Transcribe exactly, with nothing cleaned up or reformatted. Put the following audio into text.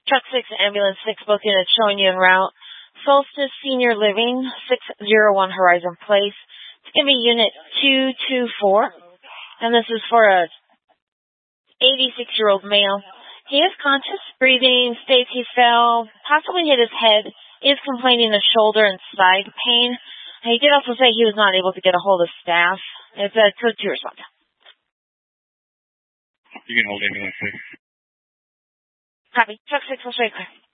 Truck six, Ambulance six, both units showing you en route. Solstice Senior Living, six oh one Horizon Place. It's going to be Unit two two four, and this is for a eighty-six-year-old male. He is conscious, breathing, states he fell, possibly hit his head, is complaining of shoulder and side pain. And he did also say he was not able to get a hold of staff. It's a code two response. You can hold ambulance six. Copy. Truck six will straight clear.